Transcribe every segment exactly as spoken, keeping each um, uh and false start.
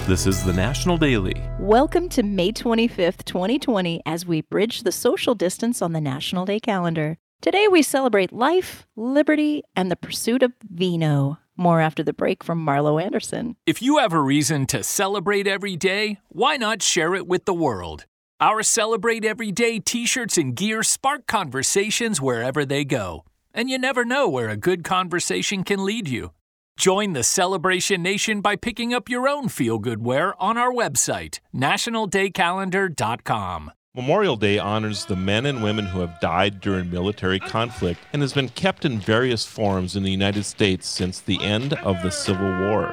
This is the National Daily. Welcome to May twenty-fifth, twenty twenty, as we bridge the social distance on the National Day calendar. Today we celebrate life, liberty, and the pursuit of vino. More after the break from Marlo Anderson. If you have a reason to celebrate every day, why not share it with the world? Our Celebrate Every Day t-shirts and gear spark conversations wherever they go. And you never know where a good conversation can lead you. Join the Celebration Nation by picking up your own feel-good wear on our website, national day calendar dot com. Memorial Day honors the men and women who have died during military conflict and has been kept in various forms in the United States since the end of the Civil War.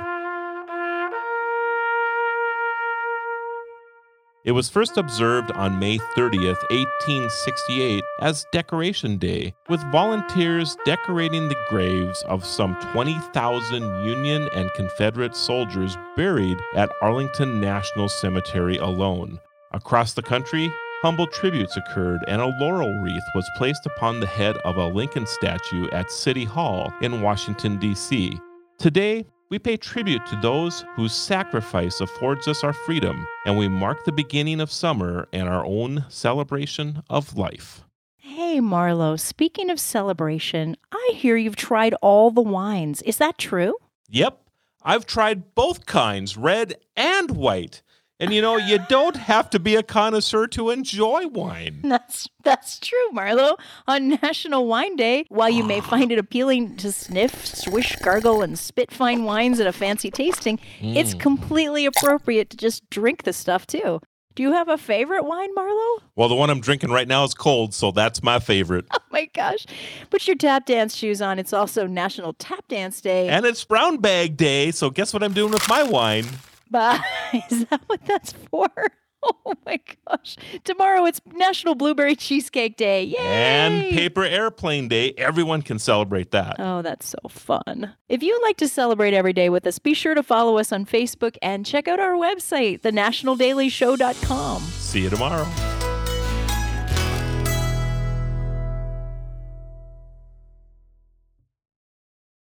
It was first observed on May thirtieth, eighteen sixty-eight as Decoration Day, with volunteers decorating the graves of some twenty thousand Union and Confederate soldiers buried at Arlington National Cemetery alone. Across the country, humble tributes occurred and a laurel wreath was placed upon the head of a Lincoln statue at City Hall in Washington, D C Today, we pay tribute to those whose sacrifice affords us our freedom, and we mark the beginning of summer and our own celebration of life. Hey, Marlo, speaking of celebration, I hear you've tried all the wines. Is that true? Yep, I've tried both kinds, red and white. And you know, you don't have to be a connoisseur to enjoy wine. That's that's true, Marlo. On National Wine Day, while you may find it appealing to sniff, swish, gargle, and spit fine wines at a fancy tasting, mm. it's completely appropriate to just drink the stuff, too. Do you have a favorite wine, Marlo? Well, the one I'm drinking right now is cold, so that's my favorite. Oh, my gosh. Put your tap dance shoes on. It's also National Tap Dance Day. And it's Brown Bag Day, so guess what I'm doing with my wine? But is that what that's for? Oh my gosh. Tomorrow it's National Blueberry Cheesecake Day. Yay! And Paper Airplane Day. Everyone can celebrate that. Oh, that's so fun. If you'd like to celebrate every day with us, be sure to follow us on Facebook and check out our website, the national daily show dot com. See you tomorrow.